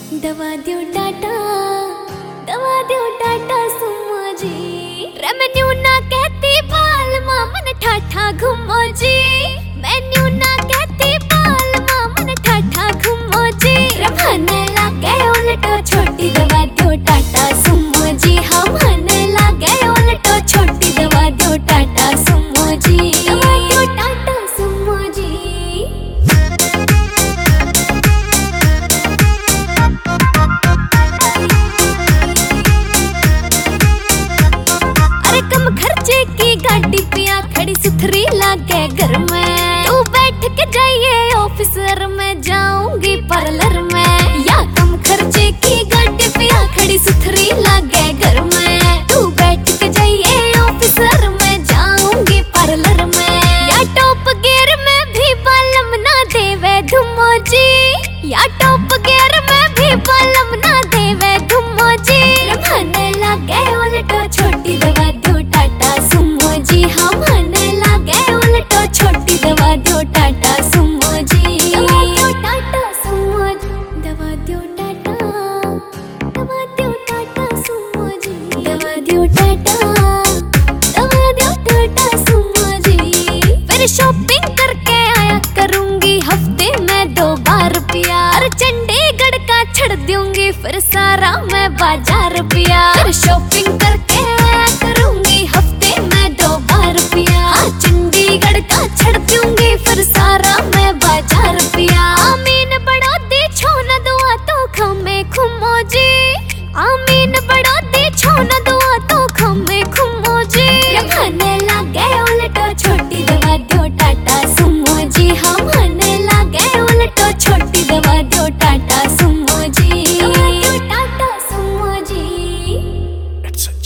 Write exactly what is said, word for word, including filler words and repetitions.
दवा दो टाटा, दवा दो टाटा सुमो जी। रेमेन्यू ना कहती बाल मामन ठाठा घूमो जी। मेन्यू ना कहती बाल मामन ठाठा घूमो जी। रमाने लागे उल्टो छोटी दवा दो टाटा सुमो जी। हमने लागे उल्टो छोटी दवा दो टाटा सुमो जी। दवा दो टाटा सुमो जी। कम खर्चे की गाड़ी पिया खड़ी सुथरी लागे घर में। तू बैठ के जाइए ऑफिसर में जाऊंगी पार्लर में। या कम खर्चे की गाड़ी पिया खड़ी सुथरी लागे घर में। तू बैठ के जाइए ऑफिसर में जाऊंगी पार्लर में। या टॉप गियर में भी बालम ना देवे धुमो जी। या टॉप गियर में भी बालम ना देवे धुमो जी। रमाने लागे उल्टो छोड़